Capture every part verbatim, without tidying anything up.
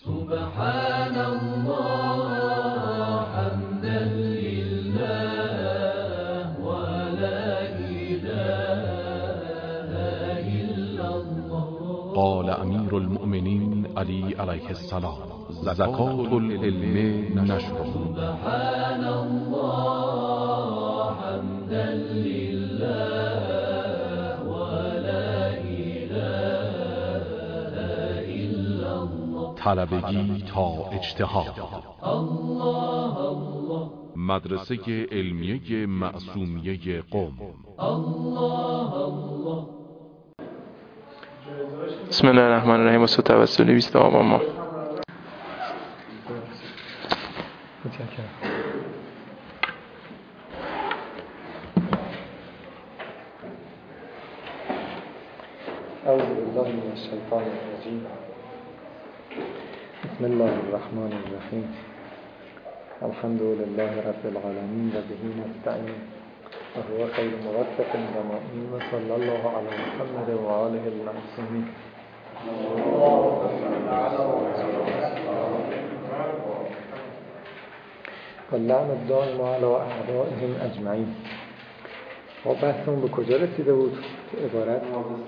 سبحان الله حمدا لله ولا إله إلا الله. قال امیر المؤمنین علی علیه السلام: زکات العلم نشر. سبحان الله حمدا لله ولا إله إلا الله. طلبگی تا اجتهاد. الله الله. مدرسه علمیه معصومیه قم. الله الله. بسم الله الرحمن الرحیم. و توسلی بیست آبان ماه. اعوذ بالله من الشیطان الرجیم. بسم الله الرحمن الرحیم. الحمد لله رب العالمین و به نستعین و هو خیر موفق و معین و صلی الله علی محمد و آله المعصومین. و لعن الدائم علی اعدائهم اجمعین. ما بحثمون به کجا رسیده بود؟ عبارت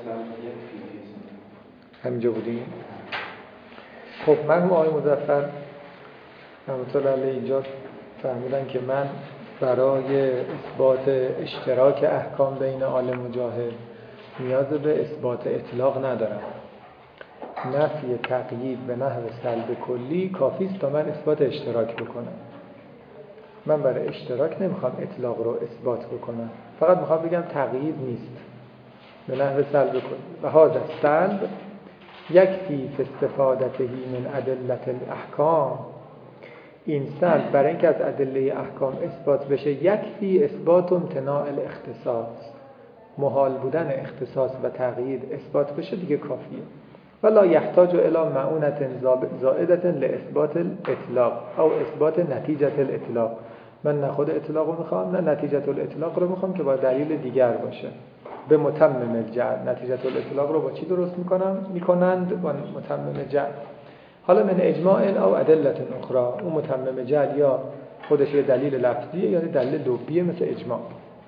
همینجا بودیم. خب مرحوم آقای مظفر رحمت الله علیه اینجا فهمیدن که من برای اثبات اشتراک احکام بین عالم و جاهل نیاز به اثبات اطلاق ندارم. نفی تقیید به نحو سلب کلی کافی است تا من اثبات اشتراک بکنم. من برای اشتراک نمیخوام اطلاق رو اثبات بکنم، فقط میخوام بگم تقیید نیست به نحو سلب کلی. و هذا السلب یکفی فی استفادته من ادله الاحکام. این سلب برای اینکه از ادله احکام اثبات بشه یکفی اثبات امتناع الاختصاص. محال بودن اختصاص و تقیید اثبات بشه دیگه کافیه. ولا یحتاج الی معونة زائدة لاثبات الاطلاق او اثبات نتیجه الاطلاق. من نه خود اطلاق رو میخوام نه نتیجه الاطلاق رو میخوام که با دلیل دیگر باشه. به متمم الجعل. نتیجه الاطلاق رو با چی درست میکنم؟ میکنند با متمم جعل. حالا من اجماع او ادله اخرى. اون متمم جعل یا خودش یه دلیل لفظیه یا دلیل لفظیه مثل اجماع.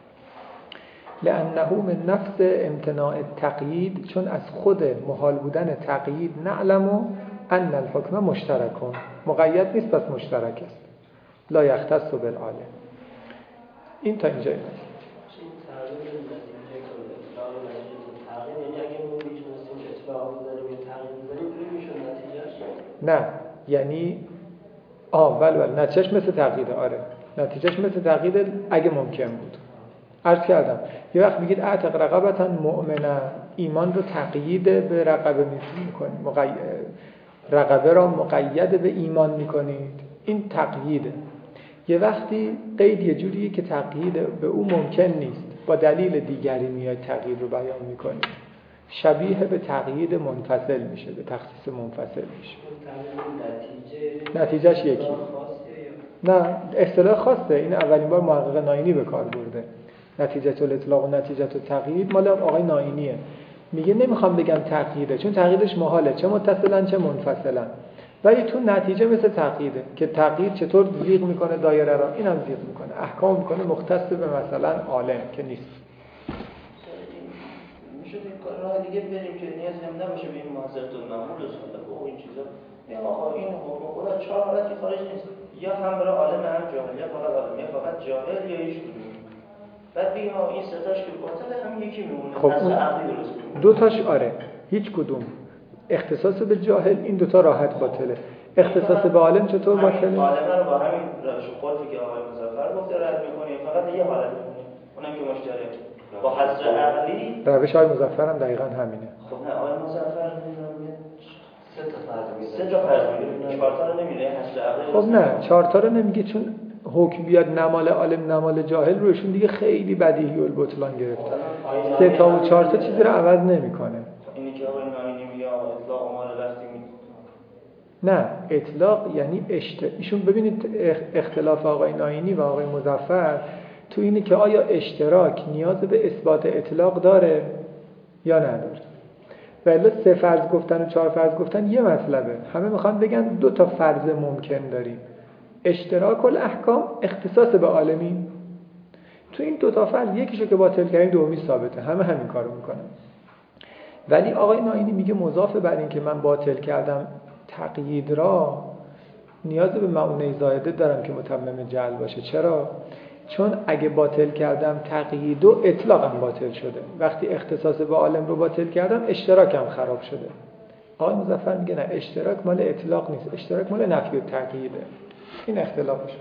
لانه من نفس امتناع التقیید، چون از خود محال بودن تقیید نعلم ان الحکم مشترک، مقید نیست پس مشترک است. لا یختص بالعالم. این تا اینجا این است. نه یعنی آه بله بله نتیجهش مثل تقییده. آره نتیجهش مثل تقییده اگه ممکن بود. عرض کردم یه وقت میگید اعتق رقبتا مؤمنه، ایمان رو تقیید به رقبه میکنید، مقید... رقبه را مقید به ایمان میکنید، این تقییده. یه وقتی قید یه جوریه که تقیید به او ممکن نیست، با دلیل دیگری میاد تقیید رو بیان میکنید، شبیه به تقیید منفصل میشه، به تخصیص منفصل میشه. نتیجهش یکی نه اصطلاح خاصه. این اولین بار محقق ناینی به کار برده. نتیجه الاطلاق و نتیجه التقیید مال آقای ناینیه. میگه نمیخوام بگم تقییده چون تقییدش محاله، چه متصلا چه منفصلا، ولی تو نتیجه مثل تقییده که تقیید چطور زیغ میکنه دایره را، اینم زیغ میکنه، احکام میکنه مختص به مثلا عالم که نیست. میشه این راه دیگه بریم که نیاز هم نباشه به این معذرت المعمول و صالح و این چیزا. یا آقا این حکم خدا چهار حالتی خارج نیست، یا هم برای عالم هم جاهل، یا فقط عالم، یا فقط جاهل، یا هیچ کدوم. بعد بگیم ها این ستاش که باطله هم یکی میمونه. خب اون دو تاش آره هیچ کدوم اختصاص به جاهل، این دوتا راحت باطله. اختصاص به عالم چطور باطله؟ عالم رو با همین روش خلفی که آقای مظفر گفته رد می‌کنیم، فقط یه حالت می‌مونه، اونم که مشترک با حذف عقلی. روش آقای مظفر هم دقیقاً همینه. خب نه آقای مظفر میگه سه تا فرض میگه، سه تا فرض میگه، چهار تا رو نمیگه حذف عقلی. خب نه چهار تا رو نمیگه چون حکم بیاد نمال عالم نمال جاهل روشون دیگه خیلی بدیهی البطلان گرفتن. سه تا و چهار تا چیزی رو عوض نمی‌کنه. اینی که آقای ناینی میگه اطلاق مال وقتی می نه اطلاق یعنی اشت... ایشون ببینید اختلاف آقای ناینی و آقای مظفر تو اینه که آیا اشتراک نیاز به اثبات اطلاق داره یا نداره. ولی سه فرض گفتن و چهار فرض گفتن یه مطلبه. همه میخوان بگن دو تا فرض ممکن داریم، اشتراک الاحکام، اختصاص به عالمین. تو این دو تا فرض یکیشو که باطل کردیم دومی ثابته، همه همین کارو میکنن. ولی آقای نائینی میگه مضاف بر این که من باطل کردم تقیید را، نیاز به معونه زائده دارم که متمم جعل باشه. چرا؟ چون اگه باطل کردم تقیید و اطلاقم باطل شده، وقتی اختصاص به عالم رو باطل کردم اشتراکم خراب شده. آقای مظفر میگه نه، اشتراک مال اطلاق نیست، اشتراک مال نفی و تقییده. این اختلافشه.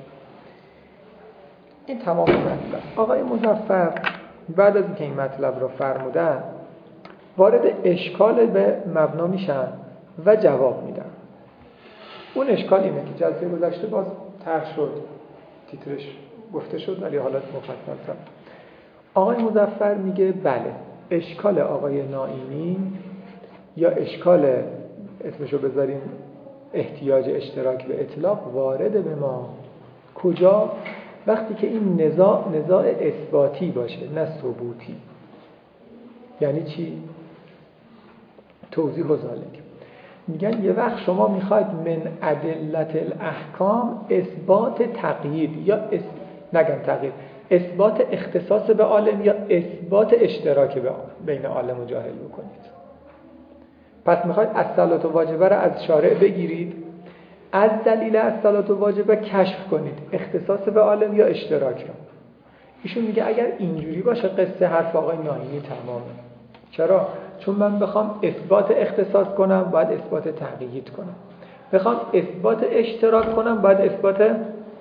این تمام مطلب. آقای مظفر بعد از اینکه این مطلب رو فرمودن وارد اشکال به مبنا میشن و جواب میدن. اون اشکال اینه که جلسه گذشته باز طرح شد، تیترش گفته شد ولی حالت مفصل تر. آقای مظفر میگه بله، اشکال آقای نائینی یا اشکال اسمشو بذاریم احتیاج اشتراک به اطلاق وارد به ما کجا؟ وقتی که این نزاع نزاع اثباتی باشه نه ثبوتی. یعنی چی؟ توضیح و ذالک. میگن یه وقت شما میخواید من ادلت الاحکام اثبات تقیید یا اس... نگم تقیید، اثبات اختصاص به عالم یا اثبات اشتراک به بین عالم و جاهل بکنید. پس میخواید الصلاة واجبه را از شارع بگیرید، از دلیل الصلاة واجبه کشف کنید اختصاص به عالم یا اشتراک را. ایشون میگه اگر اینجوری باشه قصه حرف آقای نائینی تمامه. چرا؟ چون من بخوام اثبات اختصاص کنم باید اثبات تقیید کنم، بخوام اثبات اشتراک کنم باید اثبات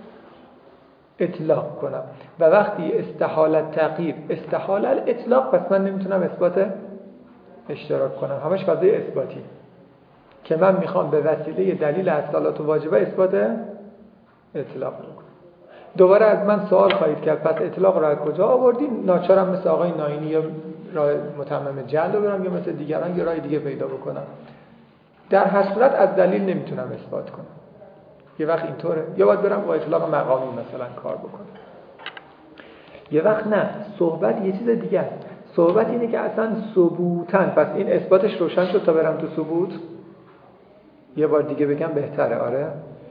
اطلاق کنم، و وقتی استحالت تقیید استحال الاطلاق، پس من نمیتونم اثبات اشتراک کنم. همش قضیه اثباتی که من میخوام به وسیله دلیل الصلاة واجبه اثبات اطلاق رو کنم. دوباره از من سوال خواهید کرد پس اطلاق رو از کجا آوردین؟ ناچارم مثل آقای نائینی یا راه متمم جعل رو برم یا مثل دیگران یه راه دیگه پیدا بکنم. در هر صورت از دلیل نمیتونم اثبات کنم. یه وقت اینطوره، یا باید برم با اطلاق مقامی مثلا کار بکنم. یه وقت نه، صحبت یه چیز دیگه است. صحبت اینه که اصلا ثبوتن، پس این اثباتش روشن شد تا برم تو ثبوت. یه بار دیگه بگم بهتره. آره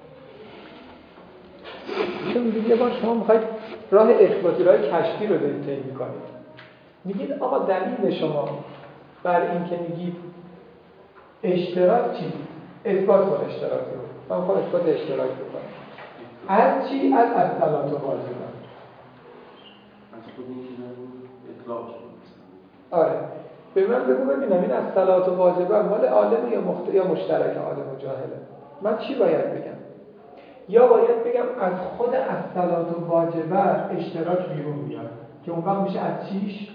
چون میگید یه بار شما میخواید راه اثباتی، راه کشفی رو دارید طی میکنید. میگید آقا دلیل شما بر این که میگید اشتراک چی؟ اثبات کن اشتراک رو. من میخوام اثبات اشتراک بکنم. از چی؟ از الصلاة واجبه. از خود این چیزا اطلاق شد. آره به من بگو ببینم این الصلاة واجبه مال عالم یا مخت... یا مشترک عالم و جاهله. من چی باید بگم؟ یا باید بگم از خود الصلاة واجبه اشتراک بیرون میاد که اون وقت میشه از چیش؟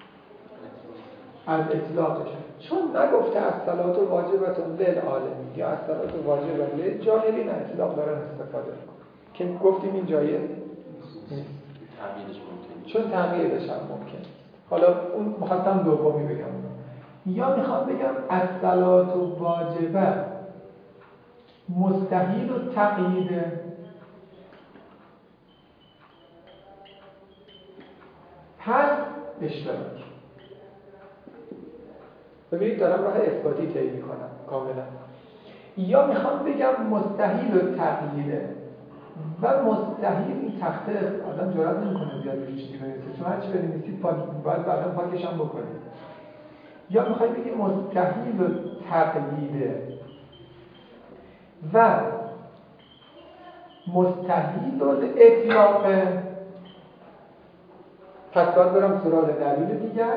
از اطلاقش. چون نگفته الصلاة واجبه للعالمین یا الصلاة واجبه للجاهلین، اطلاق دارن استفاده میکنن که گفتیم این جایه نیست. تعبیرش ممکنه. چون تعبیرش هم ممکنه. حالا اون مخواستم دومی بگم. یا میخوام بگم الصلاة واجبه مستحیل و تقییده، پس اشتراک. ببینید دارم راه اثباتی طی میکنم کاملا. یا میخوام بگم مستحیل و تقییده و مستحیل این تخته آدم جرات نمیکنه زیاد روش چیزی بنویسه، چون هرچی بنویسید پاک باید بعدا پاکش هم بکنید. یا میخوای بگی مستحیل و تقییده و مستحیل الاطلاق، پس باید برم سراغ دلیل دیگر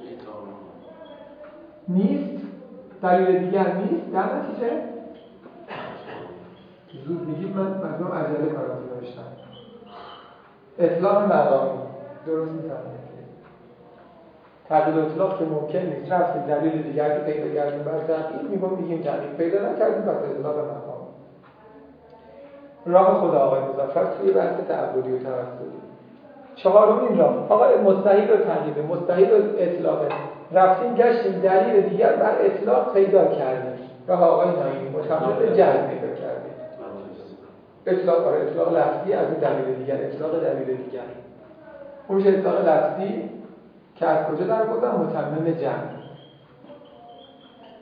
نیست، دلیل دیگر نیست، در نتیجه زود میگید من مردم عجله کارم نوشتم اطلاق مقامی درست میفهمید. تعدیل اطلاق که ممکن نیست، رفتیم دلیل دیگر که پیدا کردیم بر تحقیق میگم میگیم دلیل پیدا نکردیم پس اطلاق مقامی. راه خدا آقای مظفر توی بحث تعبدی و توسلی. چهارمین راه آقای مستحیل و تقییده، مستحیل و اطلاقه، رفتیم گشتیم دلیل دیگر بر اطلاق پیدا کردیم. راه آقای نائینی متمم جعل پیدا کردیم. اطلاق آره اطلاق لفظی از این دلیل دیگر، اطلاق دلیل دیگر. اون میشه اطلاق لفظی که از کجا در بودن؟ متمم جعل.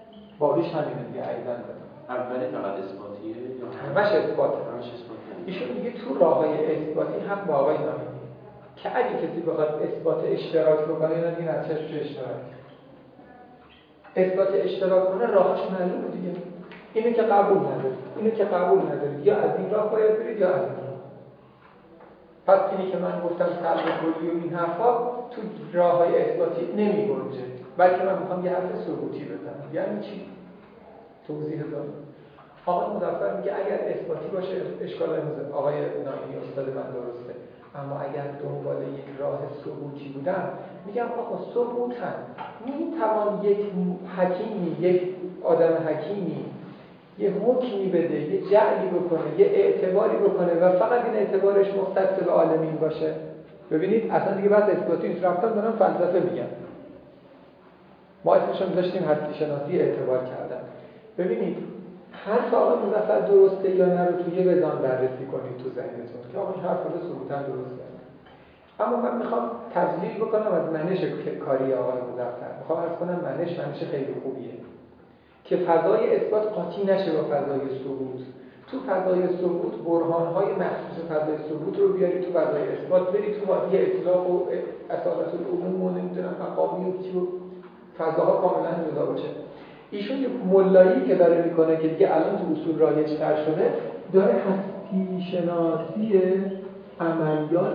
باقیش همینه دیگه عیدن دادم. اولی فقط اثباتیه یا همش اثباته. همش اثباتیه. ایشون میگه تو راههای اثباتی هم با آقای ناینی که اگه کسی بخواد اثبات اشتراک بکنه اینا دیگه نتیجهش چه اشتراک اثبات اشتراک کنه راهش معلومه دیگه. اینو که قبول نداره اینو که قبول نداره یا از این راه باید برید یا از این راه. پس اینی که من گفتم قلب کلی و این حرفا تو راههای اثباتی نمیگنجه، بلکه من میخوام یه حرف ثبوتی بزنم. یعنی چی؟ توضیح دادم. آقای مظفر میگه اگر اثباتی باشه اشکال نداره. آقای ناینی استاد من درسته، اما اگر دنبال یک راه ثبوتی بودم میگم آقا ثبوتن میتوان یک حکیمی یک آدم حکیمی یه حکمی بده، یه جعلی بکنه، یه اعتباری بکنه و فقط این اعتبارش مختص به عالمین باشه. ببینید اصلا دیگه بس اثباتی نیست، رفتم دارم فلسفه میگم. ما اسمشون داشتیم هستی شناسی اعتبار کردن. ببینید حرف آقای مظفر درسته یا نه رو توی یه وزن بررسی کنید تو ذهنتون که آقا این حرف خود ثبوتاً درسته. اما من میخوام تجلیل بکنم از منش کاری آقای مظفر. میخوام عرض کنم منش منش خیلی خوبیه که فضای اثبات قاطی نشه با فضای ثبوت. تو فضای ثبوت برهان‌های مخصوص فضای ثبوت رو بیاری تو فضای اثبات، بری تو وادی اطلاق و اصالت العموم و نمیدونم مقامی و چی و فضاها کاملا جدا باشه. ایشون یه ملایی که داره میکنه که دیگه الان تو اصول رایج تر شده، داره هستی شناسی عملیات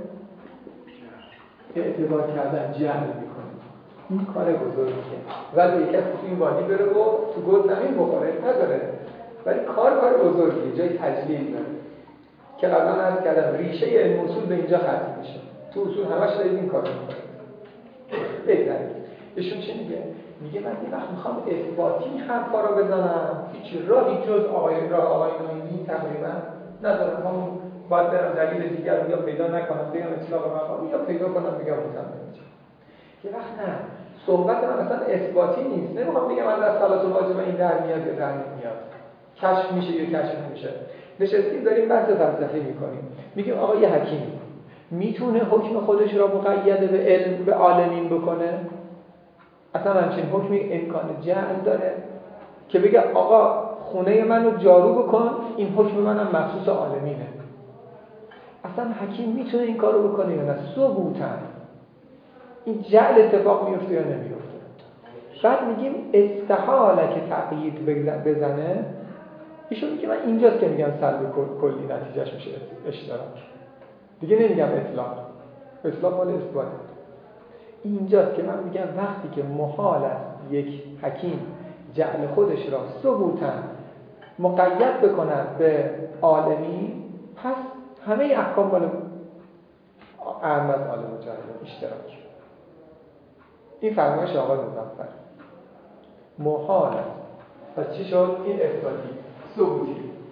اعتبار کردن جمع میکنه. این کار بزرگیه. ولی یک کسی تو این وادی بره و تو گل زمین بخوره نداره. ولی کار کار بزرگیه، جای تجلیل داره. که قبلا عرض کردم ریشه علم اصول به اینجا ختم میشه. تو اصول همش دارید این کار میکنه. بگذارید. ایشون چی میگه؟ میگه من یه وقت میخوام اثباتی حرفا رو بزنم، هیچ راهی جز آقای راه آقای ناینی تقریبا ندارم. همون باید برم دلیل دیگر رو یا پیدا نکنم بگم اطلاق مقامی یا پیدا کنم بگم متمم میشه. یه وقت نه، صحبت من اصلا اثباتی نیست. نمیخوام بگم از صلات الواجبه این در میاد یا در نمیاد، کشف میشه یا کشف نمیشه. نشستیم داریم بحث فلسفی میکنیم، میگیم آقا یه حکیمی میتونه حکم خودش را مقید به علم به عالمین بکنه؟ اصلا همچین حکمی امکان جعل داره که بگه آقا خونه منو جارو بکن، این حکم منم مخصوص عالمینه؟ اصلا حکیم میتونه این کارو بکنه یا نه؟ ثبوتن این جعل اتفاق میفته یا نمیفته؟ بعد میگیم استحاله که تقیید بزنه. ایشون میگه من اینجاست که میگم سلب کلی نتیجهش میشه اشتراک، دیگه نمیگم اطلاق. اطلاق مال اثباته. اینجاست که من میگم وقتی که محال است یک حکیم جعل خودش را ثبوتاً مقید بکند به عالمی، پس همه احکام مال اعم از عالم و جعل اشتراک. این فرمایش آقای مظفر. محال است. پس چی شد؟ این اثباتی ثبوتی.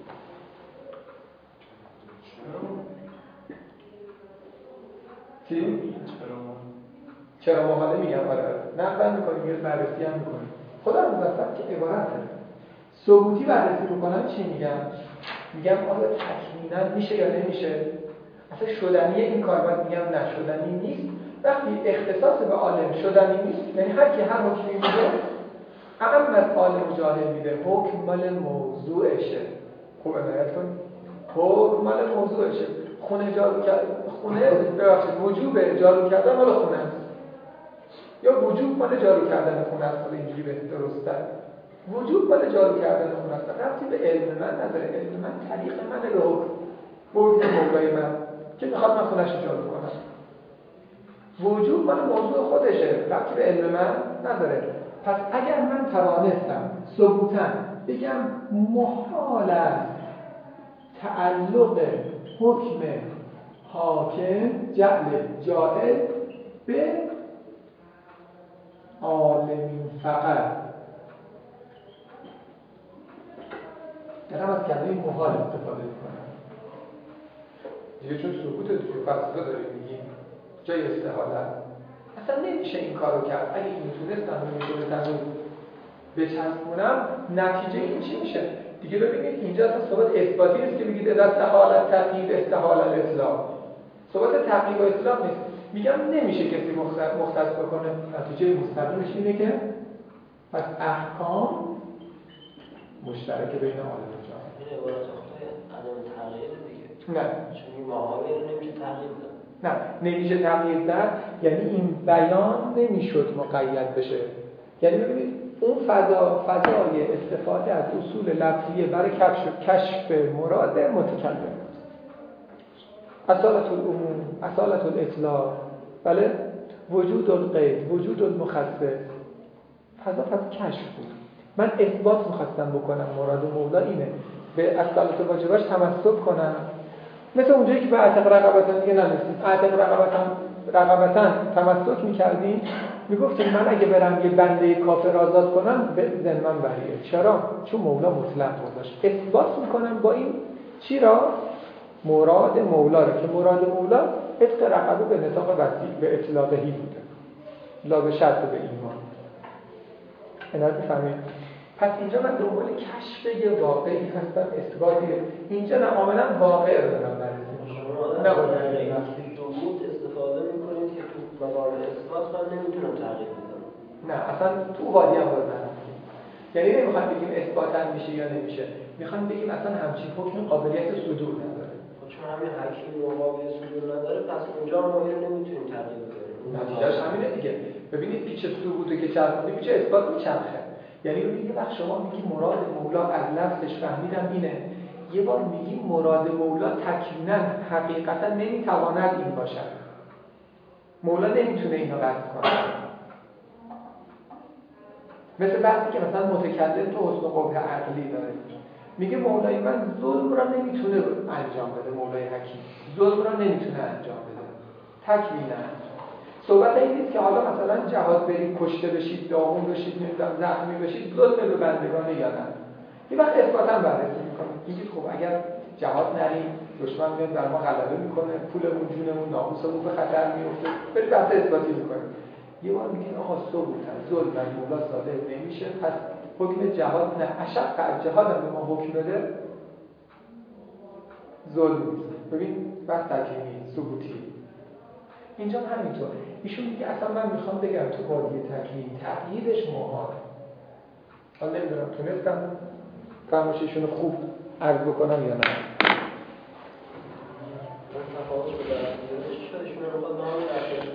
چی؟ چرا محاله میگم؟ آره نقد میکنیم یه بررسی هم میکنیم. خدا مظفر که عبارت داره ثبوتی بررسی بکنم چی میگم؟ میگم آیا تکمیلا میشه یا نمیشه؟ اصلا شدنی این کار باید میگم نه شدنی نیست. وقتی اختصاص به عالم شدنی نیست، یعنی هر کی هر حکمی میده اعم از عالم جاهل میده، حکم مال موضوعشه. خوب عنایت کنید، حکم مال موضوعشه. خونه جارو کردن، خونه ببخشید وجوب جارو کردن مال خونه است، یا وجوب مال جارو کردن خونه است. اینجوری به درسته وجوب مال جارو کردن خونه است. ربطی به علم من نداره. علم من طریق من به حکم بود موقعی من که میخواد من خونه‌اش جارو کنم. وجوب مال موضوع خودشه، ربطی به علم من نداره. پس اگر من توانستم ثبوتاً بگم محال است تعلق حکم حاکم جعل جائل به عالمین فقط، دارم از کلمه محال استفاده میکنم دیگه، چون ثبوت توی فلسفه داریم میگیم جای استحاله اصلا نمیشه این کارو کرد. اگه این میتونستم میتونستم بچسبونم، نتیجه این چی میشه؟ دیگه ببینید اینجا اصلا صحبت اثباتی نیست که بگید استحالت تقیید استحال الاطلاق. صحبت تقیید و اطلاق نیست. میگم نمیشه کسی مختص بکنه. نتیجه مستقیمش اینه که پس احکام مشترک بین عالم و جهان. این عبارت خدای عدم تغییر دیگه. نه چون این ماهایی رو نمیشه تغییر داد. نه نمیشه تغییر داد، یعنی این بیان نمیشد مقید بشه. یعنی ببینید اون فضا فضای استفاده از اصول لفظیه برای کشف کشف مراد متکلم، اصالت العموم، اصالت الاطلاق، بله، وجود القید، وجود المخصص، فضا فضا کشف بود. من اثبات میخواستم بکنم مراد مولا اینه، به اصالت واجباش تمسک کنم، مثل اونجایی که به اعتق رقبتن دیگه نمیستیم، اعتق رقبتن رقبتن تمسک میکردیم، میگفتیم من اگه برم یه بنده کافر آزاد کنم به ذمم بریه. چرا؟ چون مولا مطلق گذاشت. اثبات میکنم با این چی را؟ مراد مولا را، که مراد مولا عتق رقبه به نطاق وسیع، به اطلاقهی بوده، لا به شرط به ایمان. اینا رو بفهمید. پس اینجا من دنبال کشف یه واقعی هستم، اثباتی. اینجا نه عاملا واقع رو دارم بررسی می‌کنم. نه واقعی وقتی جمود استفاده می‌کنید که تو موارد اثبات من نمیتونم تغییر بدم. نه اصلا تو وادی هم باز نرم. یعنی نمیخوام بگیم اثباتاً میشه یا نمیشه، میخوام بگیم اصلا همچین حکم قابلیت صدور نداره. چون همین حکیم قابلیت صدور نداره، پس اونجا ما اینو نمیتونیم تغییر بدیم. نتیجهش همینه دیگه. ببینید پیچ ثبوته که چرخونده، پیچ اثبات میچرخه. یعنی میگه وقت شما میگی مراد مولا از لفظش فهمیدم اینه، یه بار میگی مراد مولا تکویناً حقیقتا نمیتواند این باشد. مولا نمیتونه اینو قصد کنه. مثل بحثی که مثلا متکلم تو حسن قبح عقلی داره، میگه مولای من ظلم را نمیتونه انجام بده، مولای حکیم ظلم را نمیتونه انجام بده، تکویناً. صحبت این نیست که حالا مثلا جهاد برید کشته بشید، داغون بشید، نمیدونم زخمی بشید، ظلم به بندگان یا نه. یه وقت اثباتاً بررسی میکنید، میگید خب اگر جهاد نریم دشمن میاد بر ما غلبه میکنه، پولمون، جونمون، ناموسمون به خطر میفته، برید بحث اثباتی میکنید. یه بار میگید آقا ثبوتن ظلم از مولا صادر نمیشه، پس حکم جهاد نه، اشق جهاد هم به ما حکم بده ظلم نیست. ببین بس تکلیمی ثبوتی. اینجا هم همینطور. ایشون میگه اصلا من میخوام بگم تو وادی تکلیمی تقییدش محاله. حالا نمیدونم تونستم فرمایششون رو خوب عرض بکنم یا نه. تفاوت بوده شده ایشون رو خود نامی اشتراک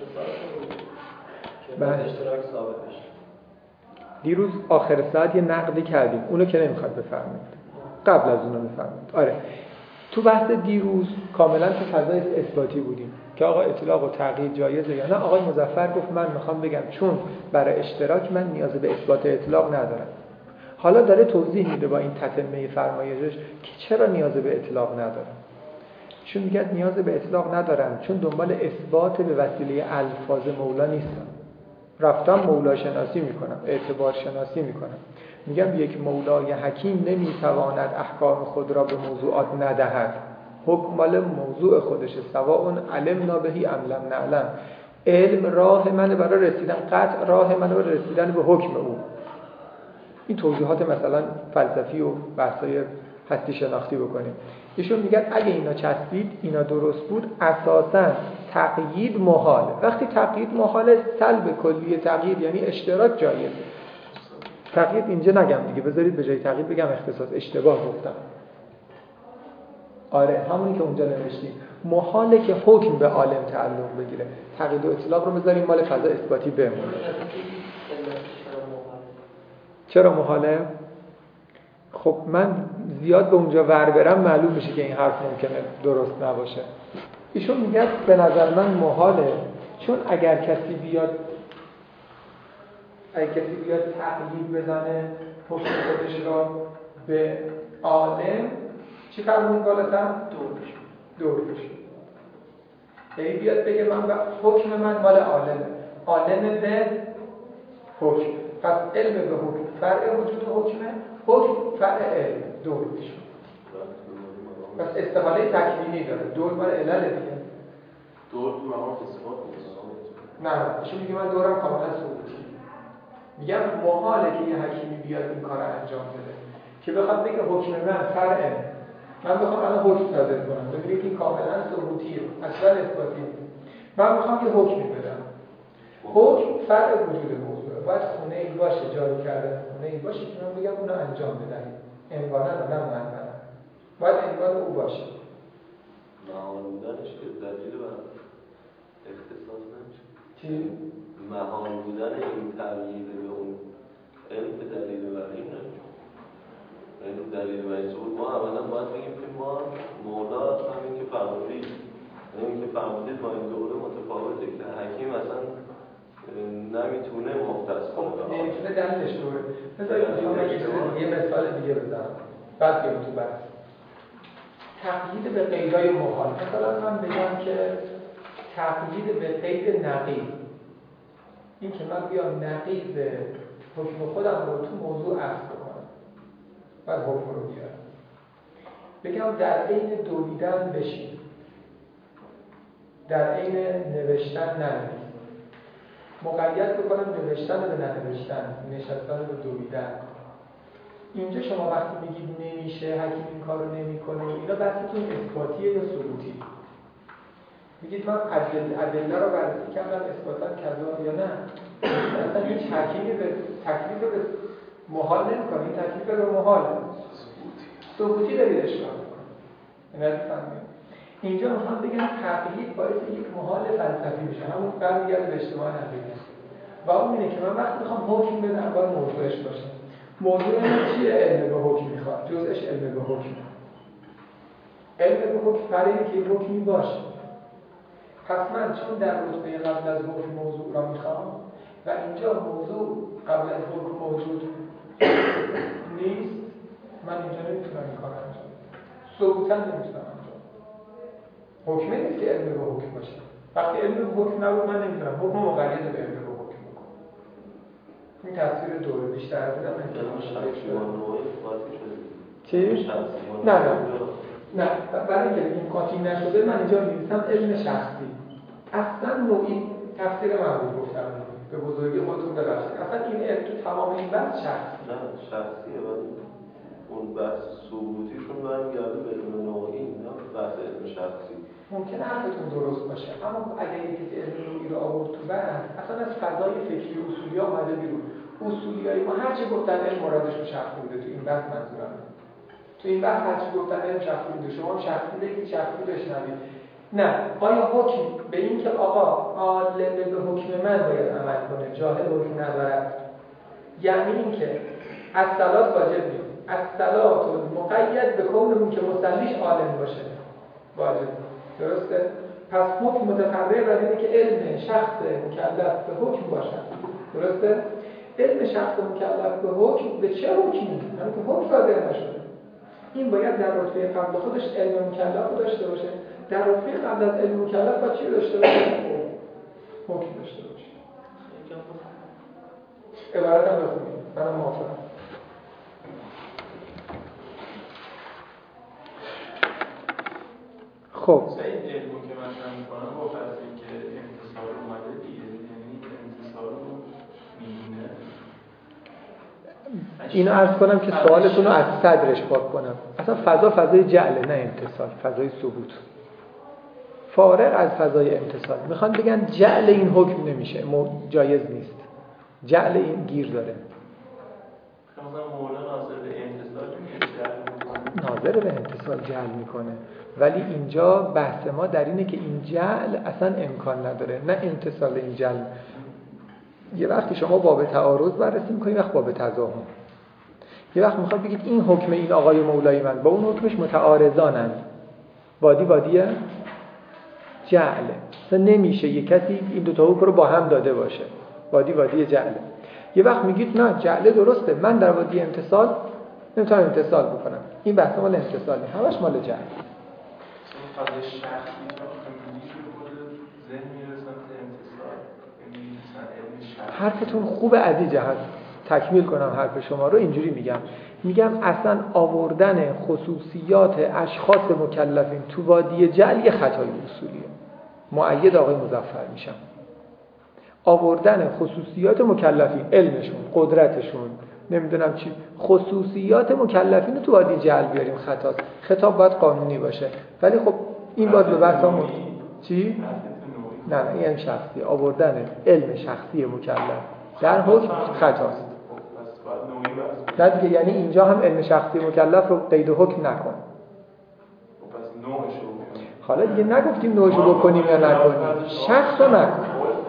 بله. اشتراک ثابت بشه. دیروز آخر ساعت یه نقدی کردیم، اونو که نمیخواد بفرمایید، قبل از اونو بفرمایید. آره تو بحث دیروز کاملا تو فضای اثباتی بودیم که آقا اطلاق و تغییر جایزه یا نه. آقای مظفر گفت من میخوام بگم چون برای اشتراک من نیاز به اثبات اطلاق ندارم. حالا داره توضیح میده با این تتمه فرمایشش که چرا نیاز به اطلاق ندارم. چون میگه نیاز به اطلاق ندارم چون دنبال اثبات به وسیله الفاظ مولا نیستم، رفتم مولا شناسی میکنم، اعتبار شناسی میکنم. میگم یک مولای حکیم نمیتواند احکام خود را به موضوعات ندهد، حکم مال موضوع خودشه، سواء علمنا بهی ام لم نعلم. علم راه منه برای رسیدن، قطع راه منه برای رسیدن به حکم او. این توضیحات مثلا فلسفی و بحثای هستی شناختی بکنیم. ایشون میگن اگه اینا چسبید، اینا درست بود، اساساً تقیید محاله. وقتی تقیید محاله، سلب کلی تقیید یعنی اشتراک جایزه. تقیید اینجا نگم دیگه، بذارید به جای تقیید بگم اختصاص، اشتباه گفتم. آره همونی که اونجا نوشتیم، محاله که حکم به عالم تعلق بگیره. تقیید و اطلاق رو بذاریم مال فضا اثباتی بمونه. چرا محاله؟ خب من زیاد به اونجا ور برم معلوم میشه که این حرف ممکنه درست نباشه. ایشون میگه به نظر من محاله، چون اگر کسی بیاد اگر کسی بیاد تقیید بزنه حکم خودش را به عالم، چی فرمون بالاتر؟ دور بشه. دور بشه. یعنی بیاد بگه من حکم من مال عالمه، عالم به حکم، پس علم به حکم فرع وجود حکمه، حکم فرع علم، دور بشه. پس استحاله تکوینی داره، دور مال علل دیگه. دور مقام اثبات نیست. نه ایشون میگه من دورم کاملا ثبوتی. میگم محاله که یه حکیمی بیاد این کار انجام بده که بخواد بگه حکم من فرعه، من بخوام الان حکم صادر کنم، ببینید این کاملا ثبوتیه، اصلا اثباتی نیست. من میخوام یه حکمی بدم، حکم فرع وجود موضوع، باید خونه ای باشه، جاری کردن خونه ای باشه که من بگم اونو انجام بدهید. عنوانن و نه معنونن. باید عنوان او باشه. مهان بودنش که دلیل بر اختصاص نمیشه. چی؟ مهان بودن این تغییر به اون علم به دلیل بر این نمیشه. یعنی دلیل بر این صورت ما اولا باید بگیم که ما مولا همین که فرمودید همین که فرمودید با این دوره متفاوته که حکیم اصلا نمیتونه مختص کنه. خب نمیتونه دلیلش دوره. بذارید یه مثال دیگه بزنم بعد بیام تو بحث. تقیید به قیدای محال. مثلا من بگم که تقیید به قید نقیض، این که من بیام نقیض حکم خودم رو تو موضوع عرض کنم بعد حکم رو بیارم، بگم در عین دویدن بشین، در عین نوشتن ننویس، مقید بکنم نوشتن به ننوشتن، نشستن به دویدن. اینجا شما وقتی میگید نمیشه، حکیم این کار رو نمیکنه، اینا بحثتون اثباتیه یا ثبوتی؟ میگید من ادله رو بررسی کردم اثباتاً کذا یا نه؟ اصلا هیچ حکیمی به تکلیف به محال نمیکنه، این تکلیف به محاله، ثبوتی دارید اشکال میکنه. اینا فهمید. اینجا میخوام بگم تقلید باعث یک محال فلسفی میشه، همون برمیگرده به اجتماع نقیض و اون اینه که من وقتی میخوام حکم بدم باید موضوعش باشه. موضوع من چیه؟ علم به حکم میخواد، جزءش علم به حکم. علم به حکم برای اینه که یک حکمی باشه. پس من چون در رتبه قبل از حکم موضوع را میخوام و اینجا موضوع قبل از حکم موجود نیست، من اینجا نمیتونم این کار انجام بدم. ثبوتاً نمیتونم انجام بدم. حکمه نیست که علم به حکم باشه. وقتی علم به حکم نبود من نمیتونم حکم مقید به علم به حکم بکنم. این تصویر دوره بیشتر از اینم چی؟ نه نه نه برای اینکه این قاطی نشده من اینجا می‌نویسم علم شخصی. اصلا نوعی تفسیر من بود گفتم به بزرگی خودتون ببخشید. اصلا این علم تو تمام این بحث شخصی. نه شخصیه ولی اون بحث ثبوتیشون برمیگرده به علم نوعی، نه بحث علم شخصی. ممکنه حرفتون درست باشه اما اگر یکی علم نوعی رو آورد تو بحث اصلا از فضای فکری اصولی ها اومده بیرون. اصولیای ما هر چه گفتن علم مرادشون شخصی بوده تو این بحث منظورم. تو این بحث هر چه گفتن علم شخصی بوده. شما هم شخصی بگید شخصی بشنوید. نه آیا حکم به این که آقا عالم به حکم من باید عمل کنه جاهل حکم ندارد، یعنی این که الصلات واجب نیست، الصلات مقید به کون که مصلیش عالم باشه واجب، درسته؟ پس حکم متقرر بر اینه که علم شخص مکلف به حکم باشد، درسته؟ علم شخص مکلف به حکم به چه حکمی؟ همین که حکم صادر نشده. این باید در رتبه قبل خودش علم مکلف داشته باشه. در رتبه قبل از علم مکلف باید چی داشته باشه؟ حکم داشته باشه. عبارت هم بخونیم. منم موافقم. خب این علمو که مطرح می‌کنم با فرض اینکه انتصار اومده دیگه، یعنی انتصار رو می‌بینه. اینو عرض کنم که سوالتون رو از صدرش پاک کنم. اصلا فضا فضای جعله نه امتصال، فضای ثبوت. فارغ از فضای امتصال. میخوان بگن جعل این حکم نمیشه، جایز نیست. جعل این گیر داره. مثلا مولا ناظر به امتصال میگه ناظر به امتصال جعل میکنه، ولی اینجا بحث ما در اینه که این جعل اصلا امکان نداره، نه امتصال این جعل. یه وقتی شما باب تعارض بررسی میکنید، وقت باب تضامن. یه وقت میخواد بگید این حکم این آقای مولای من با اون حکمش متعارضانن، وادی وادیه جعله. اصلا نمیشه یه کسی این دو تا حکم رو با هم داده باشه، وادی وادی جعله. یه وقت میگید نه جعله درسته، من در وادی امتصال نمیتونم امتصال بکنم، این بحث مال امتصال نیست، همش مال جعل. فضای شخصی رو خیلی خود ذهن میرسن به امتصال، یعنی مثلا علم حرفتون خوبه از این جهت. تکمیل کنم حرف شما رو، اینجوری میگم میگم اصلا آوردن خصوصیات اشخاص مکلفین تو وادی جعل یه خطای اصولیه. مؤید آقای مظفر میشم. آوردن خصوصیات مکلفین، علمشون، قدرتشون، نمیدونم چی، خصوصیات مکلفین رو تو وادی جعل بیاریم خطاست. خطاب باید قانونی باشه، ولی خب این باید به بحثمون چی؟ نه نه این شخصی، آوردن علم شخصی مکلف در حکم خطاست. نه دیگه، یعنی اینجا هم علم شخصی مکلف رو قید و حکم نکن. پس نوعش رو بکنیم. حالا دیگه نگفتیم نوعش رو بکنیم یا نکنیم، شخص رو نکن.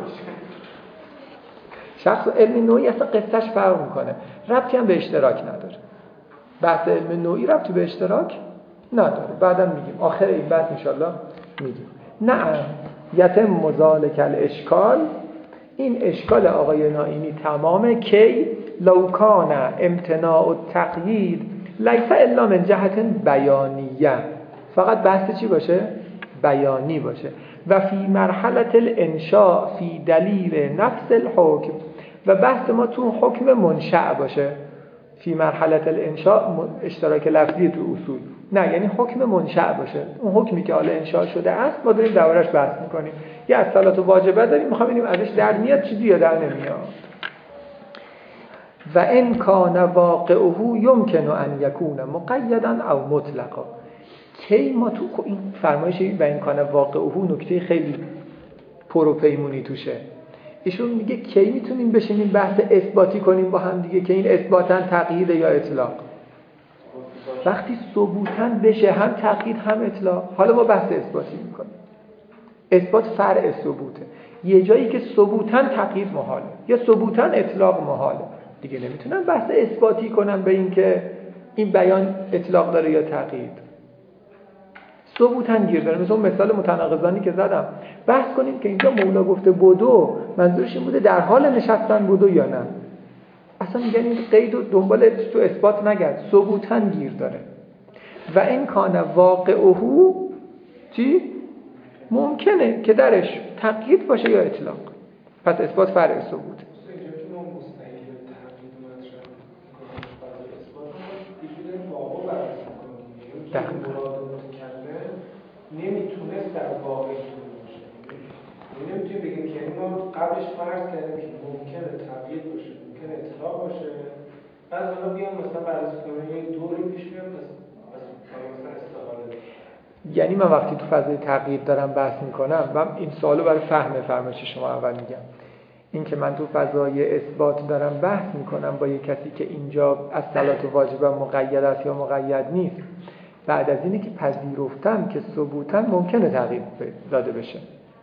شخص و علم نوعی اصلا قصهش فرق میکنه، ربطی هم به اشتراک نداره. بحث علم نوعی ربطی به اشتراک نداره، بعدا میگیم، آخر این بحث انشالله میگیم. نعم یتم ذالک الاشکال، این اشکال آقای نائینی تمامه. کی لو کان امتناع التقیید لیس الا من جهت بیانیه، فقط بحث چی باشه؟ بیانی باشه. و فی مرحله الانشاء فی دلیل نفس الحکم، و بحث ما تو حکم منشأ باشه. فی مرحله الانشاء اشتراک لفظی تو اصول، نه یعنی حکم منشأ باشه، اون حکمی که حالا انشاء شده است ما داریم دربارش بحث میکنیم. یه اصالات و واجبات داریم، میخوام ببینیم ازش در میاد چیزی یا در نمیاد. و ان کان واقعه یمکن ان یکون مقیدا او مطلقا. کی ما تو این فرمایش و ان کان واقعه نکته خیلی پروپیمونی توشه. ایشون میگه کی میتونیم بشینیم بحث اثباتی کنیم با هم دیگه که این اثباتاً تقیید یا اطلاق. وقتی ثبوتاً بشه هم تقیید هم اطلاق. حالا ما بحث اثباتی میکنیم. اثبات فرع ثبوته. یه جایی که ثبوتاً تقیید محاله یا ثبوتاً اطلاق محاله، دیگه نمیتونم بحث اثباتی کنم به این که این بیان اطلاق داره یا تقیید. ثبوتاً گیر داره. مثلا مثال متناقضانی که زدم، بحث کنیم که اینجا مولا گفته بدو، منظورش این بوده در حال نشستن بدو یا نه. اصلا میگن این قید و دنبال تو اثبات نگرد، ثبوتاً گیر داره. و این کان واقعه چی؟ ممکنه که درش تقیید باشه یا اطلاق. پس اثبات فرع ثبوت. نمیتونست در واقع باشه. نمیتونیم بگیم که ما قبلش فرض کردیم که ممکنه تقیید باشه، ممکنه اطلاق باشه، بعد حالا بیام مثلا بررسی کنیم یک دوری پیش بیاد پس مثلا استفاده. یعنی من وقتی تو فضای تقیید دارم بحث میکنم، من این سوالو برای فهم فرمایش شما اول میگم، این که من تو فضای اثبات دارم بحث میکنم با یک کسی که اینجا از صلات و واجبه مقید است یا مقید نیست، بعد از اینی که پذیرفتم که ثبوتاً ممکنه تغییر داده بشه.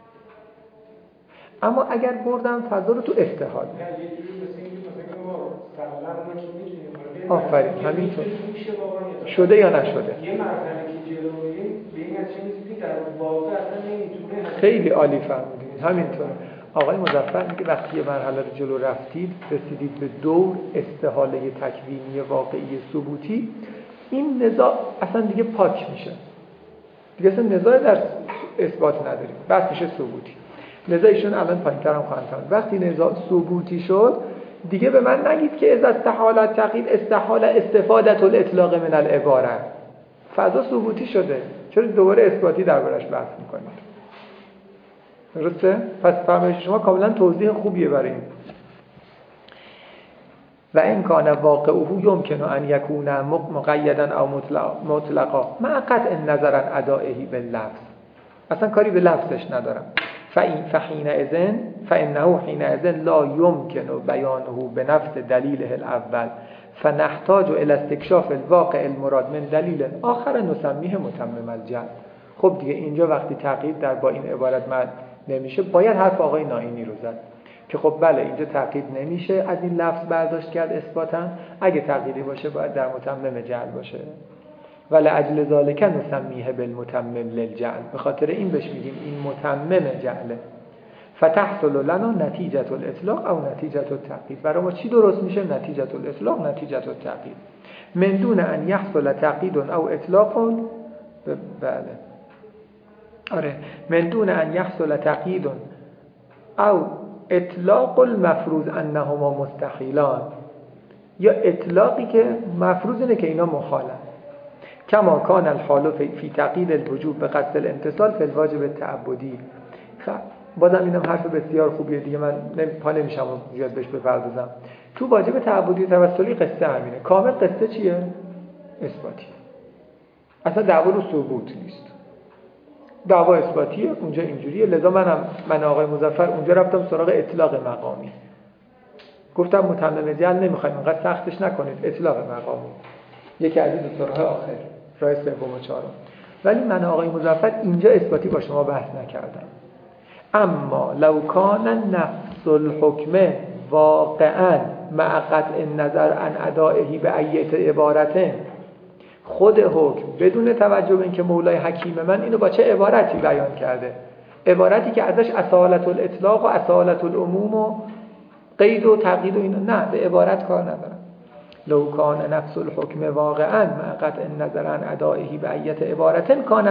اما اگر بردم فضا رو تو استحال، نه یه جوری مثل اینکه مثلا ما سلام رو که میتونیم آفرین همینطور شده یا نشده، یه مرحله که جلوییم به این نتیجه میرسیم در واقع اصلا نمیتونه. خیلی عالی فرمودید. همینطور آقای مظفر میگه وقتی یه مرحله رو جلو رفتید رسیدید به دور استحاله تکوینی واقعی ثبوتی، این نزاع اصلا دیگه پاک میشه، دیگه اصلا نزاع در اثبات نداریم، بس میشه ثبوتی. نزاعشون الان پایین‌تر هم خواهند کرد. وقتی نزاع ثبوتی شد دیگه به من نگید که از استحالت تقیید استحال استفاده الاطلاق من العباره، فضا ثبوتی شده، چرا دوباره اثباتی دربارش بحث میکنید؟ درسته؟ پس فرمایش شما کاملا توضیح خوبیه برای این. و این کان واقعه یمکن ان یکون مقیدا او مطلقا مع قطع نظر عن ادائه باللفظ. اصلا کاری به لفظش ندارم. فإن فحينئذ فإنه حينئذ لا يمكن بيانه بنفس دلیله الاول فنحتاج الى استكشاف الواقع المراد من دلیل آخر نسمیه متمم الجهل. خب دیگه اینجا وقتی تقیید در با این عبارت مد نمیشه، باید حرف آقای نائینی رو زد که خب بله اینجا تقیید نمیشه از این لفظ برداشت کرد اثباتا، اگه تقییدی باشه باید در متمم جعل باشه. ولی اجل ذالک نسمیه بالمتمم للجعل، به خاطر این بهش میگیم این متمم جعله. فتحصل لنا نتیجه الاطلاق او نتیجه التقیید. برای ما چی درست میشه؟ نتیجه الاطلاق نتیجه التقیید. من دون ان یحصل تقیید او اطلاق، بله آره، من دون ان یحصل تقیید او اطلاق المفروض انهما مستحیلان، یا اطلاقی که مفروض اینه که اینا محالن. کما کان الحال فی تقیید الوجوب به قصد الامتصال فی الواجب التعبدی. خب بازم اینم حرف بسیار خوبیه دیگه، من پا نمیشم زیاد بهش بپردازم. تو واجب تعبدی توسلی قصه همینه. کامل قصه چیه؟ اثباتی. اصلا دعوا رو ثبوت نیست، دعوا اثباتیه. اونجا اینجوریه، لذا منم من آقای مظفر اونجا رفتم سراغ اطلاق مقامی. گفتم متمم جعل نمیخوایم انقدر سختش نکنید، اطلاق مقامی یکی از این دو راه آخر، راه سوم و چهارم. ولی من آقای مظفر اینجا اثباتی با شما بحث نکردم. اما لو کان نفس الحکم واقعا مع قطع النظر عن ادائه به ایت عبارته، خود حکم بدون توجه به اینکه مولای حکیم من اینو با چه عبارتی بیان کرده، عبارتی که ازش اصالت الاطلاق و اصالت العموم و قید و تقیید و اینا، نه، به عبارت کار ندارم. لو کان نفس الحکم واقعا مع قطع النظر عن ادائه به ایت عبارته کانت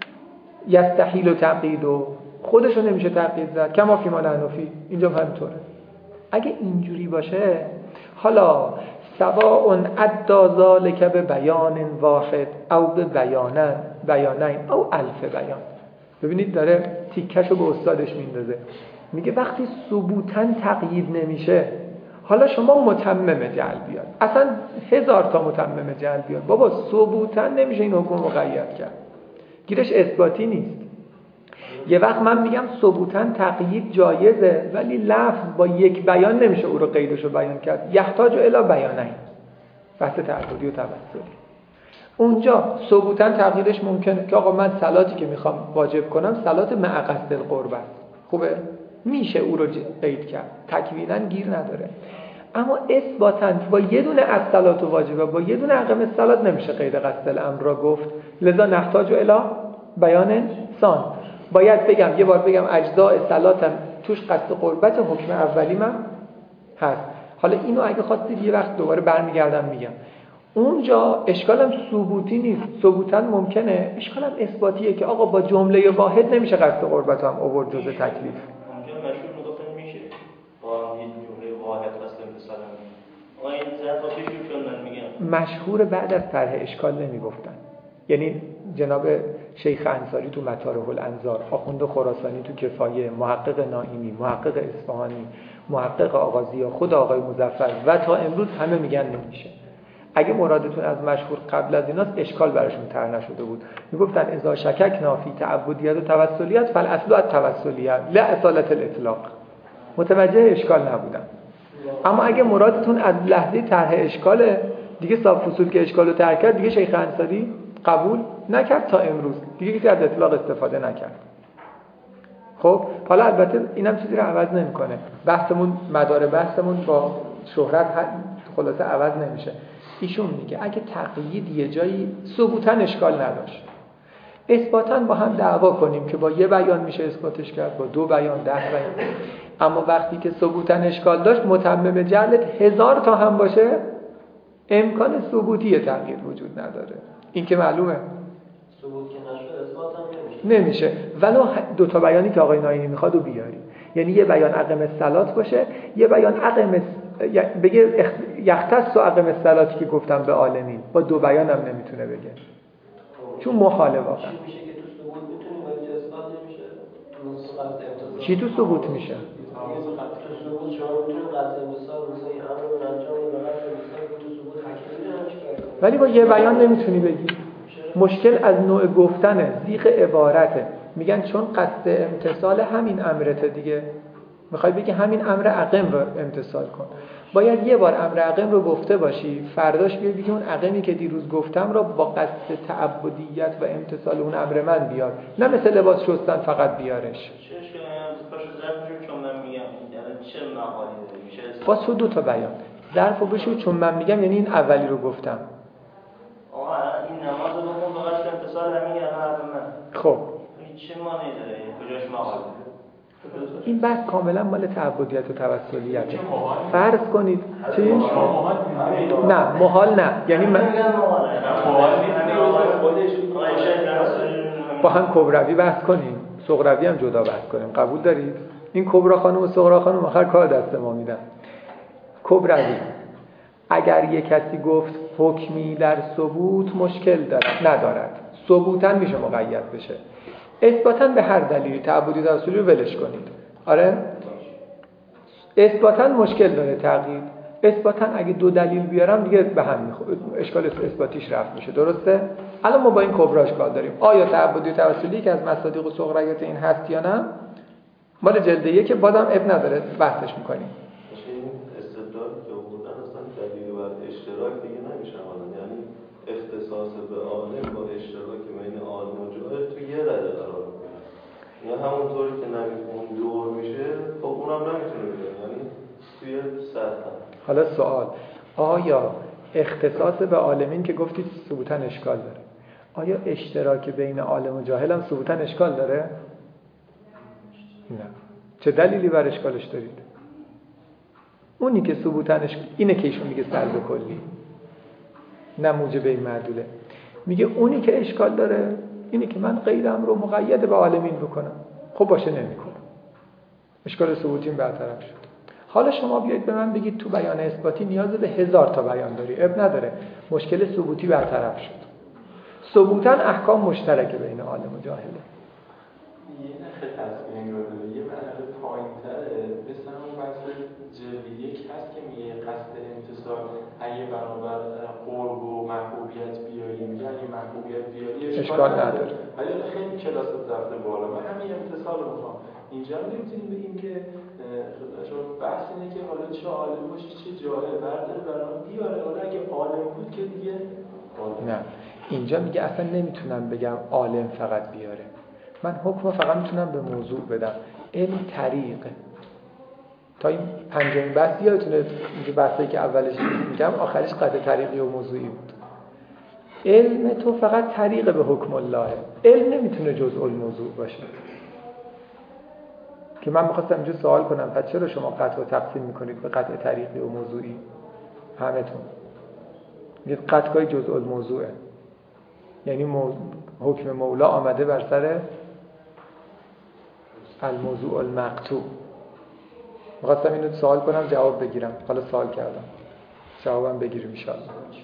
یستحیل تقیید، و خودشو نمیشه تقیید زد، کما فی ما نحنفی، اینجا همینطوره. اگه اینجوری باشه، حالا سواء ادى ذلك به بیان واحد او به بیانن بیانین او الف بیان. ببینید داره تیکشو به استادش میندازه، میگه وقتی ثبوتاً تقیید نمیشه، حالا شما متمم جعل بیاد، اصلا هزار تا متمم جعل بیاد، بابا ثبوتاً نمیشه این حکم مقید کرد، گیرش اثباتی نیست. یه وقت من میگم ثبوتاً تقیید جایزه، ولی لفظ با یک بیان نمیشه او رو قیدشو بیان کرد، یحتاج الی بیانین، بحث تعبدی و توسلی. اونجا ثبوتاً تقییدش ممکنه که آقا من صلاتی که میخوام واجب کنم صلات مع قصد القرب است، خوبه، میشه او رو قید کرد، تکویناً گیر نداره. اما اثباتاً با یه دونه از صلات واجبه با یه دونه اقام الصلات نمیشه قید قصد الامر را گفت، لذا نحتاج الی بیان ثان. باید بگم یه بار بگم اجزاء صلاتم توش قصد قربت حکم اولی من هست. حالا اینو اگه خواستید یه وقت دوباره برمیگردم میگم. اونجا اشکالم ثبوتی نیست، ثبوتاً ممکنه، اشکالم اثباتیه که آقا با جمله واحد نمیشه قصد قربت هم آورد جزء تکلیف. اونجا مشهور میگفتن میشه با این جمله واحد قصد امتصال آقا این ظرفا بشور چون من میگم مشهور بعد از طرح اشکال نمیگفتن. یعنی جناب شیخ انصاری تو مطارح الانظار، آخوند خراسانی تو کفایه، محقق نائینی، محقق اصفهانی، محقق آغازیا، خود آقای مظفر و تا امروز همه میگن نمیشه. اگه مرادتون از مشهور قبل از ایناست اشکال براشون طرح نشده بود. میگفتن اذا شککنا فی تعبدیت و توسلیت فالاصل التوسلیت لا اصالت الاطلاق. متوجه اشکال نبودن. اما اگه مرادتون از لحظه طرح اشکاله، دیگه صاحب فصول که اشکالو طرح کرد، دیگه شیخ انصاری قبول نکرد تا امروز، دیگه کسی از اطلاق استفاده نکرد. خب حالا البته اینم چیزی رو عوض نمیکنه، بحثمون مدار بحثمون با شهرت خلاصه عوض نمیشه. ایشون میگه اگه تقیید یه جایی ثبوتاً اشکال نداشت، اثباتاً با هم دعوا کنیم که با یه بیان میشه اثباتش کرد، با دو بیان، ده بیان، اما وقتی که ثبوتاً اشکال داشت، متمم جعلت هزار تا هم باشه، امکان ثبوتی تغییر وجود نداره. این که معلومه ثبوت که نشد اثبات هم نمیشه. نمیشه. ولو دو تا بیانی که آقای نائینی میخواد و بیاری، یعنی یه بیان عقم الصلات باشه، یه بیان عقم بگه یختص و عقم الصلاتی که گفتم به عالمین، با دو بیان هم نمیتونه بگه، چون محاله واقعا. چی میشه که تو ثبوت میتونیم ولی تو اثبات نمیشه؟ تو قصد امتصال چی تو ثبوت میشه؟ تو ثبوت شما میتونید قصد امتصال مثلا این امر رو انجام و قصد امتصال تو ثبوت حکیم میدونم چیکار کنه، ولی با یه بیان نمیتونی بگی. مشکل از نوع گفتنه، زیغ عبارته. میگن چون قصد امتصال همین امرته دیگه، میخوای بگی همین امر عقم رو امتصال کن، باید یه بار امر عقم رو گفته باشی، فرداش بیای بگی اون عقمی که دیروز گفتم رو با قصد تعبدیت و امتصال اون امر من بیار، نه مثل لباس شستن فقط بیارش. چه اشکالی هم پاشو ظرفشو چون من میگم، یعنی چه مقالی داره میشه باز تو دو تا بیان ظرفو بشو چون من میگم، یعنی این اولی رو گفتم. آقا این نماز رو بخون با قصد امتصال همین یعنی حرف من. خب این چه معنی داره؟ کجاش مقالی؟ این بحث کاملا مال تعبدیت و توسلیت. فرض کنید چی؟ نه محال نه، یعنی من با هم کبروی بحث کنیم، صغروی هم جدا بحث کنیم، قبول دارید؟ این کبرا خانم و صغرا خانم آخر کار دست ما میدن. کبروی اگر یک کسی گفت حکمی در ثبوت مشکل دارد ندارد، ثبوتاً میشه مقید بشه، اثباتاً به هر دلیلی تعبدی توسلی رو ولش کنید. آره اثباتاً مشکل داره تغییر، اثباتاً اگه دو دلیل بیارم دیگه به هم میخوره، اشکال اثباتیش رفت میشه. درسته؟ الان ما با این کبراش کار داریم. آیا تعبدی توسلی که از مصادیق و صغریات این هست یا نه؟ مال جلد یک که بازم اب نداره بحثش میکنیم. حالا سوال، آیا اختصاص به عالمین که گفتید ثبوتاً اشکال داره، آیا اشتراک بین عالم و جاهل هم ثبوتاً اشکال داره؟ نه. چه دلیلی بر اشکالش دارید؟ اونی که ثبوتاً اشکال اینه که ایشون میگه سلب کلی، نه موجب معدوله. میگه اونی که اشکال داره اینی که من غیرم رو مقید به عالمین بکنم. خب باشه نمیکنم، اشکال ثبوتیم برطرف شد. حالا شما بیایید به من بگید تو بیان اثباتی نیاز به هزار تا بیان داری، اب نداره، مشکل ثبوتی برطرف شد. ثبوتاً احکام مشترکه بین عالم و جاهله. یه نخه تصمیم رو داره، یه مرحله پایین‌تره، مثل همون بحث جلد یک هست که میگه قصد انتصار اگه برابر قرب و محبوبیت بیاریم، یعنی محبوبیت بیاری اشکال نداره. ولی خیلی کلاس رفته بالا، من همین امتصال رو میخوام. اینجا نمیتونیم بگیم که شما بحث اینه که حالا چه عالم باشه چه جاهل، برداره برام بیاره، حالا اگه عالم بود که دیگه عالم. نه، اینجا میگه اصلا نمیتونم بگم عالم فقط بیاره، من حکم فقط میتونم به موضوع بدم. علم طریقه. تا این پنجمین بحث یادتونه اینجا بحثی که اولش میگم آخرش قطع طریقی و موضوعی بود. علم تو فقط طریقه به حکم الله، علم نمیتونه جزء الموضوع باشه. که من میخواستم اینجا سوال کنم پس چرا شما قطع و تقسیم میکنید به قطع طریقی و موضوعی؟ همتون میگید قطعای جزء الموضوعه، یعنی مو... حکم مولا آمده بر سر الموضوع المقطوع. میخواستم اینو سوال کنم جواب بگیرم، حالا سوال کردم جوابم بگیریم انشاءالله.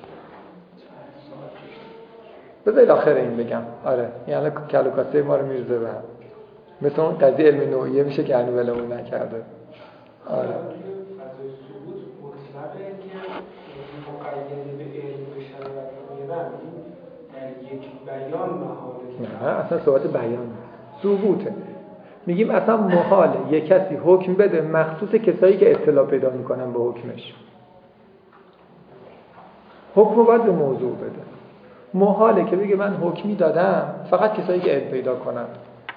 بذارید آخر این بگم. آره یعنی کلوکاسه ما رو میرزه به هم، مثل اون قضیه علم نوعیه میشه که هنو ولمون نکرده. آره فضای ثبوت مطلقه که مقید به علم و شرایط میرن در یک بیان محاله. نه اصلا صحبت بیان ثبوته. میگیم اصلا محاله یک کسی حکم بده مخصوص کسایی که اطلاع پیدا میکنن به حکمش، حکم رو باید به موضوع بده. محاله که بگه من حکمی دادم فقط کسایی که علم پیدا کنن.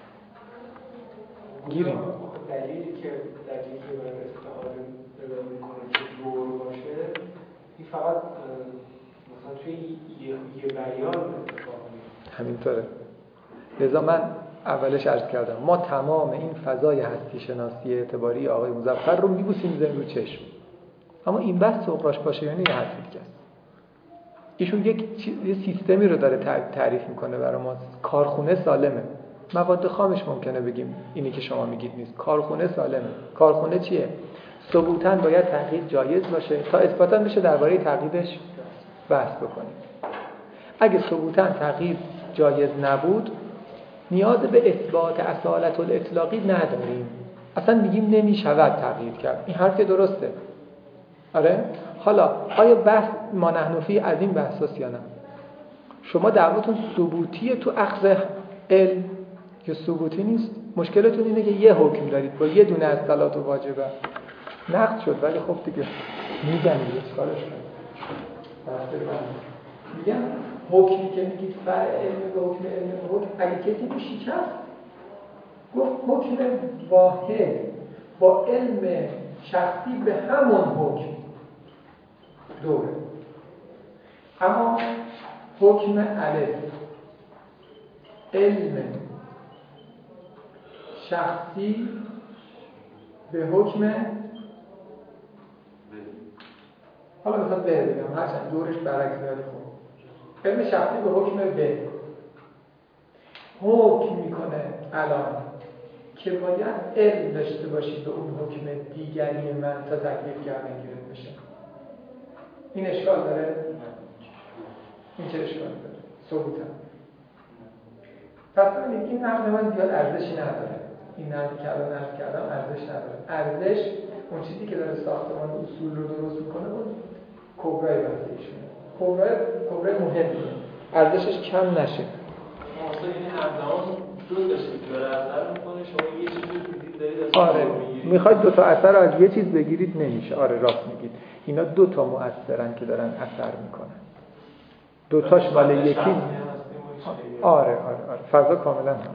گیریم دلیلی که دلیلی که برای استعاره پیدا میکنه که دور باشه این فقط مثلا توی یه, یه بیان اتفاق میفته. همینطوره. لذا من اولش عرض کردم ما تمام این فضای هستی شناسی اعتباری آقای مظفر رو میبوسیم میذاریم رو چشم، اما این بحث سوقراش باشه یعنی یه حرفی دیگه است. ایشون یک چیز، یه سیستمی رو داره تعریف میکنه برای ما. کارخونه سالمه، مواد خامش ممکنه بگیم اینی که شما میگید نیست. کارخونه سالمه. کارخونه چیه؟ ثبوتاً باید تقیید جایز باشه تا اثباتاً بشه درباره تقییدش بحث بکنیم. اگه ثبوتاً تقیید جایز نبود نیاز به اثبات اصالت الاطلاقی نداریم، اصلا میگیم نمیشود تقیید کرد. این حرف درسته. آره حالا آیا بحث ما نحن فی از این بحثاست یا نه؟ شما دعوتون ثبوتیه تو اخذ علم که ثبوتی نیست؟ مشکلتون اینه که یه حکم دارید با یه دونه از صلات و واجبه نقض شد، ولی خب دیگه میگن دیگه چیکارش کنید. میگن حکمی که میگید فرع علم به حکم علم به حکم، اگه کسی رو شکست گفت حکم واحد با علم شخصی به همون حکم دوره، اما حکم الف علم شخصی به حکم حالا مثلا به بگم هرچند دورش برعکس میاد. خوب علم شخصی به حکم به حکم میکنه الان که باید علم داشته باشید به اون حکم دیگری من تا تکلیف کردن گیرد بشه. این اشکال داره؟ این چه اشکال داره؟ ثبوت هم پس ببینید این نقد من زیاد ارزشی نداره. این نقد که الان عرض کردم ارزش نداره. ارزش اون چیزی که داره ساختمان اصول رو درست میکنه اون کبرای بحثیشونه. کبرای کبرای مهمیه، ارزشش کم نشه. اصلا این همزمان دو تا چیز داره اثر میکنه. شما یه چیزی رو دیدید دارید از آره میخواید دو تا اثر رو از یه چیز بگیرید نمیشه. آره راست میگید. اینا دو تا مؤثرن که دارن اثر میکنن. دو تاش مال یکی. آره آره آره فضا کاملا هم.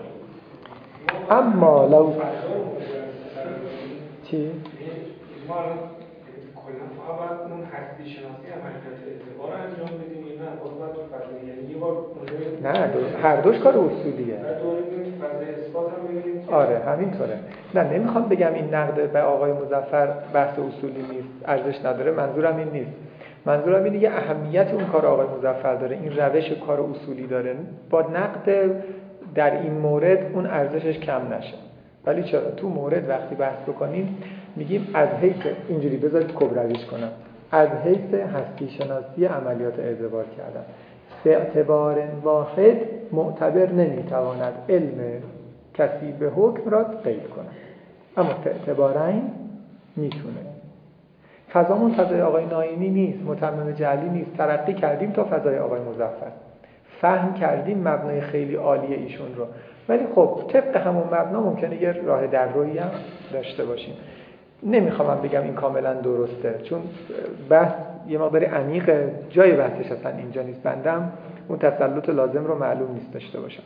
اما لو چی؟ ما کلا ما باید اون هستی شناسی عملیات اعتبار انجام بدیم یا نه باید تو فضای یعنی یه بار نه دو... هر دوش کار اصولیه. بعد دوره ببینیم فضای اثبات هم ببینیم. آره همینطوره. نه نمیخوام بگم این نقد به آقای مظفر بحث اصولی نیست، ارزش نداره، منظورم این نیست. منظورم اینه که اهمیت اون کار آقای مظفر داره، این روش کار اصولی داره. با نقد در این مورد اون ارزشش کم نشه. ولی چرا تو مورد وقتی بحث بکنیم میگیم از حیث اینجوری بذارید کبرویش کنم، از حیث هستی شناسی عملیات اعتبار کردن به اعتبار واحد معتبر نمیتواند علم کسی به حکم را قید کند، اما به اعتبارین میتونه. فضامون فضای آقای ناینی نیست، متمم جعلی نیست. ترقی کردیم تا فضای آقای مظفر، فهم کردیم مبنای خیلی عالی ایشون رو، ولی خب طبق همون مبنا ممکنه یه راه دررویی هم داشته باشیم. نمیخوام بگم این کاملا درسته، چون بحث یه مقدار عمیقه، جای بحثش اصلا اینجا نیست. بندم اون تسلط لازم رو معلوم نیست داشته باشم.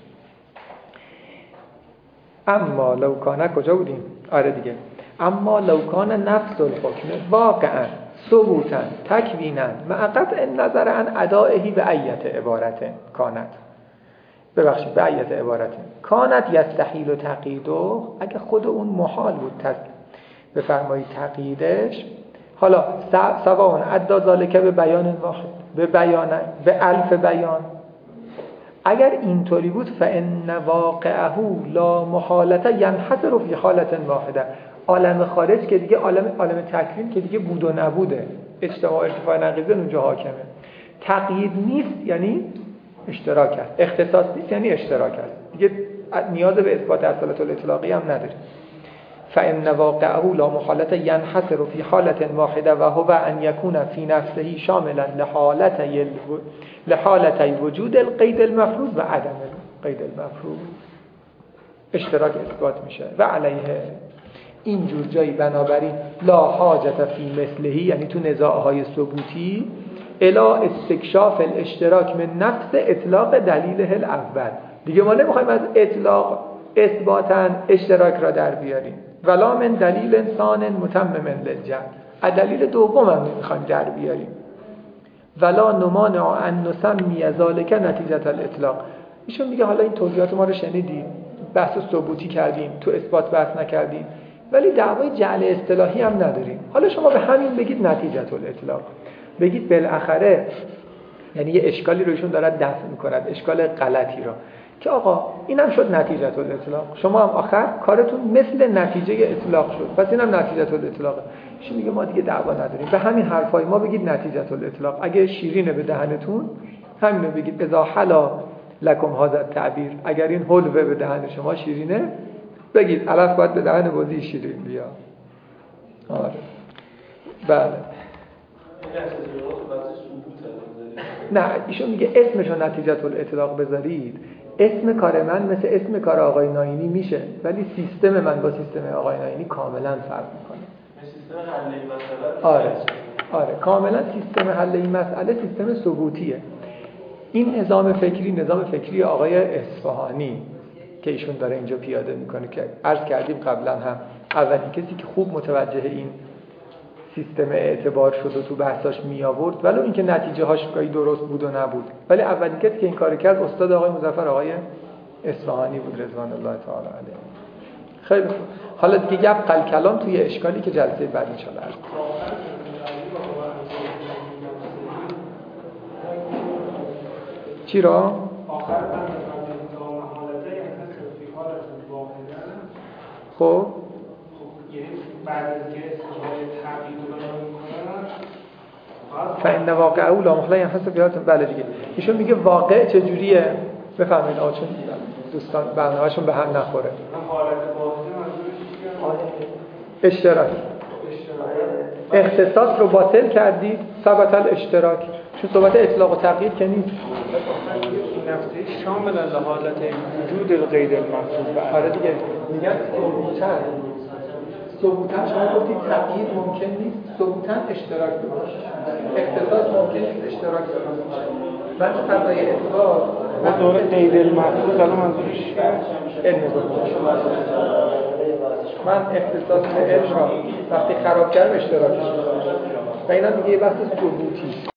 اما لو کان کجا بودیم؟ آره دیگه. اما لو کان نفس الحکم واقعا ثبوتا تکوینا مع قطع النظر عن ادائه به ایت عبارت کانت ببخشید به ایت عبارت کانت یستحیل تقییده، اگه خود اون محال بود تصدیق بفرمایید تقییدش. حالا سواء ادى ذلك به بیان واحد به بیان به الف بیان، اگر اینطوری بود فان واقعه لا محالته ینحصر فی حالت واحده، عالم خارج که دیگه عالم عالم تکوین که دیگه بود و نبوده، اجتماع ارتفاع نقیضه اونجا حاکمه. تقیید نیست یعنی اشتراک است، اختصاص نیست یعنی اشتراک است، دیگه نیاز به اثبات اصالت الاطلاقی هم نداره. فإن واقعه لا محالة ينحصر في حالة واحدة وهو أن يكون في نفسه شاملا لحالتي لحالتي وجود القيد المفروض و عدم القيد المفروض. اشتراک اثبات میشه و علیه اینجور جایی بنابراین لا حاجت فی مثلهی، یعنی تو نزاعهای ثبوتی الا استکشاف الاشتراک من نفس اطلاق دلیله الاول. دیگه ما نمیخوایم از اطلاق اثباتاً اشتراک را در بیاریم، ولا من دلیل انسان متمم للجهل، از دلیل دوم هم نمیخوایم در بیاریم. ولا نمانع ان نسمی ذلك نتیجه الاطلاق. ایشون میگه حالا این توضیحات ما رو شنیدید، بحث ثبوتی کردیم، تو اثبات بحث نکردیم، ولی دعوای جعل اصطلاحی هم نداریم. حالا شما به همین بگید نتیجه الاطلاق، بگید بالاخره، یعنی یه اشکالی رو ایشون دارد دفع میکند، اشکال غلطی رو، که آقا اینم شد نتیجه الاطلاق، شما هم آخر کارتون مثل نتیجه اطلاق شد، پس اینم نتیجه الاطلاقه. ایشون میگه ما دیگه دعوا نداریم، به همین حرفای ما بگید نتیجه الاطلاق. اگه شیرینه به دهنتون همینو بگید، اذا حلا لکم هذا التعبیر، اگر این حلوه به دهن شما شیرینه بگید الف باید به دهن بازی شیرین بیا. آره بله. نه ایشون میگه اسمشو نتیجه الاطلاق بذارید، اسم کار من مثل اسم کار آقای ناینی میشه، ولی سیستم من با سیستم آقای ناینی کاملا فرق میکنه. سیستم حل این مسئله آره آره کاملا سیستم حل این مسئله سیستم ثبوتیه. این نظام فکری نظام فکری آقای اصفهانی که ایشون داره اینجا پیاده میکنه، که عرض کردیم قبلا هم اولین کسی که خوب متوجه این سیستم اعتبار شد و تو بحثاش می آورد، ولو اینکه نتیجه هاش گاهی درست بود و نبود، ولی اولین کسی که این کار کرد استاد آقای مظفر آقای اصفهانی بود رضوان الله تعالی علیه. خیلی خوب، حالا دیگه گپ قل کلام توی اشکالی که جلسه بعد ان شاء الله عرض چی را آخر من تا محالته یعنی فی حالت واحده. خب یعنی بعد از که استجابه تقیید رو بنا میکنن فإن واقع او لا محله ينحصر في حالت. بله دیگه ایشون میگه واقع چجوریه بفهمید آقا، چون دوستان برنامه‌شون به هم نخوره. حالت واحده منظورش چیه؟ اشتراک. اختصاص رو باطل کردید، ثبت الاشتراک، چون صحبت اطلاق و تقیید که نیست. این نفسه شامل حالت وجود القید المفروض. آره دیگه میگن ثبوتاً ثبوتاً شما گفتید تقیید ممکن نیست، ثبوتاً اشتراک درست، اختصاص ممکن نیست، اشتراک درست. من فضای اثبات و دور قید المفروض الان منظورش چیه؟ علم ظهور. من اختصاص به علم را وقتی خراب کردم اشتراکش و اینا دیگه یه بحث ثبوتی